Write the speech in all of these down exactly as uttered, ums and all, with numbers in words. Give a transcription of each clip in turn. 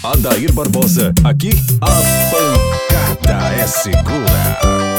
Adair Barbosa, aqui a pancada é segura.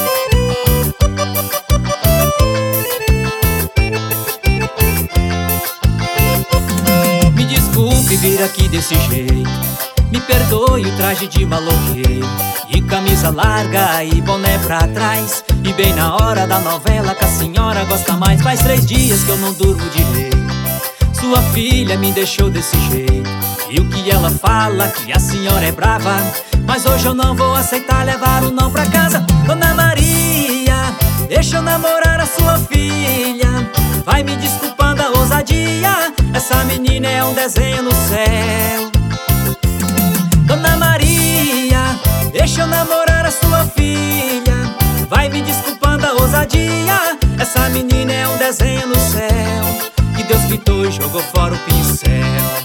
Me desculpe vir aqui desse jeito, me perdoe o traje de maloqueiro, e camisa larga e boné pra trás, e bem na hora da novela que a senhora gosta mais. Faz três dias que eu não durmo direito, sua filha me deixou desse jeito, e o que ela fala que a senhora é brava, mas hoje eu não vou aceitar levar o não pra casa. Dona Maria, deixa eu namorar a sua filha, vai me desculpando a ousadia, essa menina é um desenho no céu. Dona Maria, deixa eu namorar a sua filha, vai me desculpando a ousadia, essa menina é um desenho no céu, que Deus pintou e jogou fora o pincel.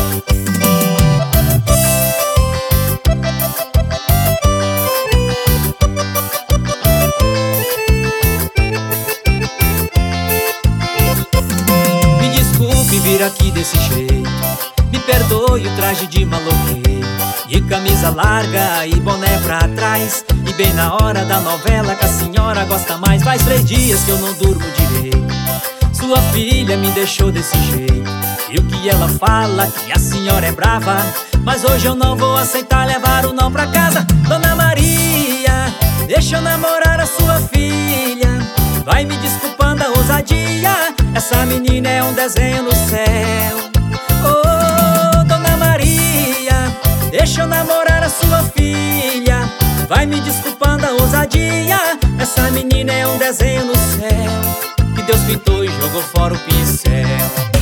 Me desculpe vir aqui desse jeito, me perdoe o traje de maloqueiro, e camisa larga e boné pra trás, e bem na hora da novela que a senhora gosta mais. Faz três dias que eu não durmo direito, sua filha me deixou desse jeito, e o que ela fala que a senhora é brava, mas hoje eu não vou aceitar levar o não pra casa. Dona Maria, deixa eu namorar a sua filha, vai me desculpando a ousadia, essa menina é um desenho no céu. Oh, Dona Maria, deixa eu namorar a sua filha, vai me desculpando a ousadia, essa menina é um desenho no céu, que Deus pintou e jogou fora o pincel.